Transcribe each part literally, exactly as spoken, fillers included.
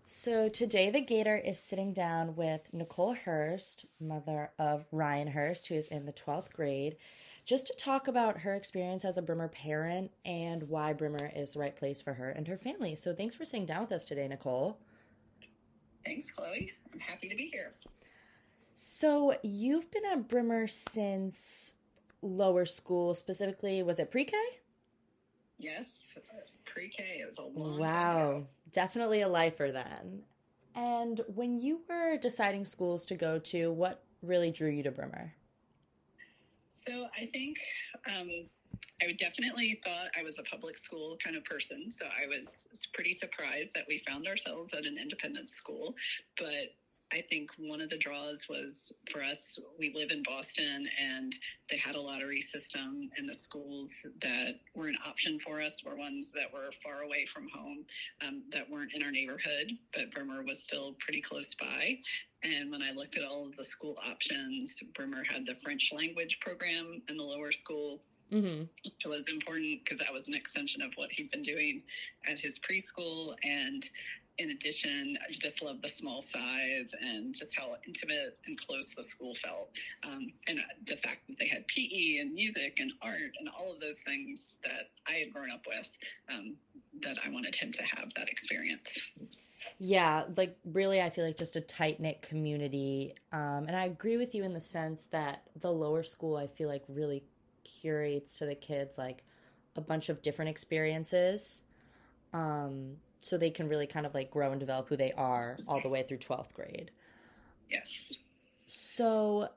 So today the Gator is sitting down with Nicole Hurst, mother of Ryan Hurst, who is in the twelfth grade, just to talk about her experience as a Brimmer parent and why Brimmer is the right place for her and her family. So thanks for sitting down with us today, Nicole. Thanks, Chloe. I'm happy to be here. So you've been at Brimmer since lower school, specifically, was it pre-K? Yes, pre-K. It was a long time Wow, ago. definitely a lifer then. And when you were deciding schools to go to, what really drew you to Brimmer? So I think um, I would definitely thought I was a public school kind of person. So I was pretty surprised that we found ourselves at an independent school. But I think one of the draws was for us, we live in Boston and they had a lottery system, and the schools that were an option for us were ones that were far away from home, um, that weren't in our neighborhood, but Bremer was still pretty close by. And when I looked at all of the school options, Bremer had the French language program in the lower school, Mm-hmm. which was important because that was an extension of what he'd been doing at his preschool. And in addition, I just love the small size and just how intimate and close the school felt. Um, and the fact that they had P E and music and art and all of those things that I had grown up with, um, that I wanted him to have that experience. Yeah, like really, I feel like just a tight knit community. Um, and I agree with you in the sense that the lower school, I feel like, really curates to the kids like a bunch of different experiences. Um, so they can really kind of like grow and develop who they are all the way through twelfth grade. Yes. So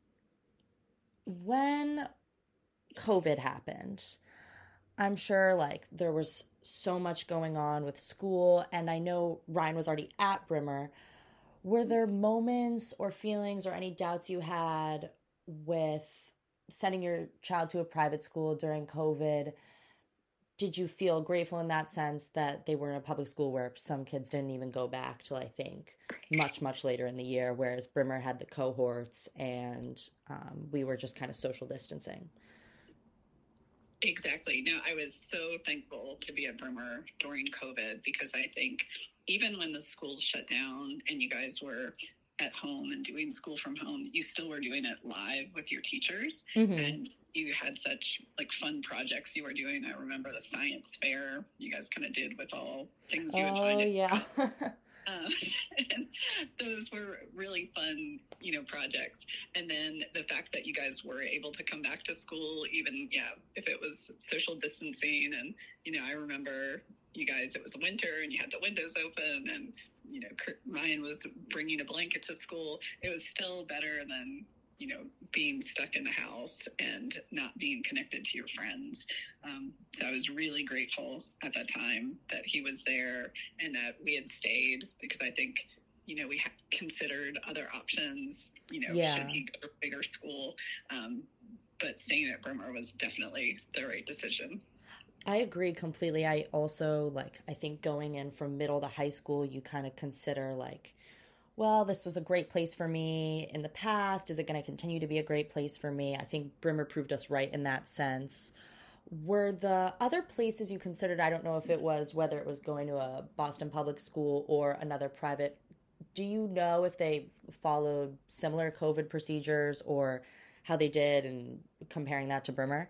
when COVID happened, I'm sure like there was so much going on with school, and I know Ryan was already at Brimmer. Were there moments or feelings or any doubts you had with sending your child to a private school during COVID? Did you feel grateful in that sense that they were in a public school where some kids didn't even go back till I think much, much later in the year, whereas Brimmer had the cohorts and um, we were just kind of social distancing? Exactly. No, I was so thankful to be at Bremer during COVID because I think even when the schools shut down and you guys were at home and doing school from home, you still were doing it live with your teachers. Mm-hmm. And you had such like fun projects you were doing. I remember the science fair you guys kind of did with all things you would find. Oh, yeah. Um, and those were really fun, you know, projects. And then the fact that you guys were able to come back to school, even, yeah, if it was social distancing. And, you know, I remember you guys, it was winter and you had the windows open and, you know, Ryan was bringing a blanket to school. It was still better than, you know, being stuck in the house and not being connected to your friends. Um, so I was really grateful at that time that he was there and that we had stayed because I think, you know, we had considered other options, you know, Yeah. should he go to a bigger school? Um, but staying at Bremer was definitely the right decision. I agree completely. I also like, I think going in from middle to high school, you kind of consider like, well, this was a great place for me in the past. Is it going to continue to be a great place for me? I think Brimmer proved us right in that sense. Were the other places you considered, I don't know if it was whether it was going to a Boston public school or another private, do you know if they followed similar COVID procedures or how they did and comparing that to Brimmer?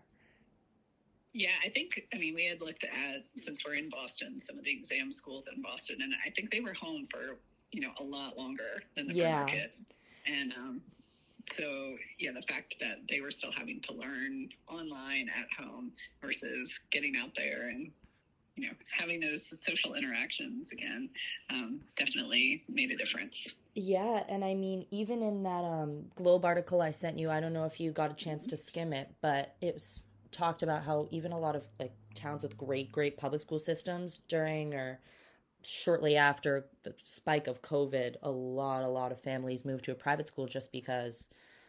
Yeah, I think, I mean, we had looked at, since we're in Boston, some of the exam schools in Boston, and I think they were home for, you know, a lot longer than the Yeah. Bremer kid. And um, so, yeah, the fact that they were still having to learn online at home versus getting out there and, you know, having those social interactions again, um, definitely made a difference. Yeah, and I mean, even in that um, Globe article I sent you, I don't know if you got a chance to skim it, but it was talked about how even a lot of like towns with great, great public school systems during or shortly after the spike of COVID, a lot, a lot of families moved to a private school just because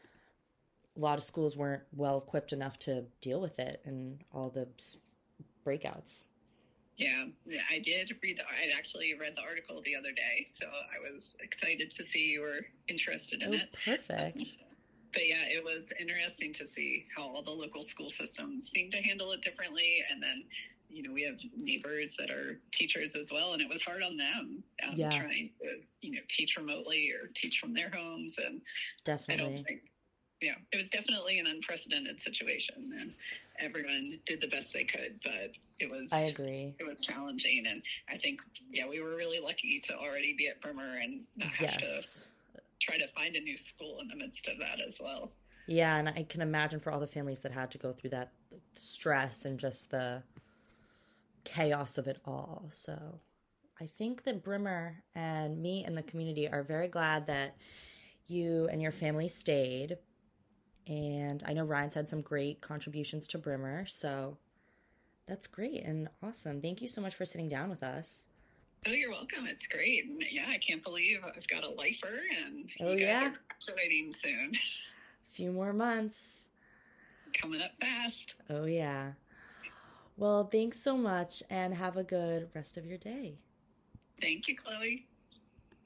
a lot of schools weren't well equipped enough to deal with it and all the breakouts. Yeah, yeah, I did read the, I actually read the article the other day, so I was excited to see you were interested in Oh, it. perfect. Um, but yeah, it was interesting to see how all the local school systems seem to handle it differently. And then, you know, we have neighbors that are teachers as well, and it was hard on them um, Yeah. trying to, you know, teach remotely or teach from their homes. And Definitely. I don't think, yeah, it was definitely an unprecedented situation, and everyone did the best they could, but it was, I agree. It was challenging. And I think, yeah, we were really lucky to already be at Brimmer and not have Yes. to try to find a new school in the midst of that as well. Yeah, and I can imagine for all the families that had to go through that stress and just the chaos of it all. So I think that Brimmer and me and the community are very glad that you and your family stayed. And I know Ryan's had some great contributions to Brimmer, so that's great and awesome. Thank you so much for sitting down with us. Oh, you're welcome. It's great. And yeah, I can't believe I've got a lifer, and Oh, you guys yeah? are graduating soon. A few more months. Coming up fast. Oh, yeah. Well, thanks so much, and have a good rest of your day. Thank you, Chloe.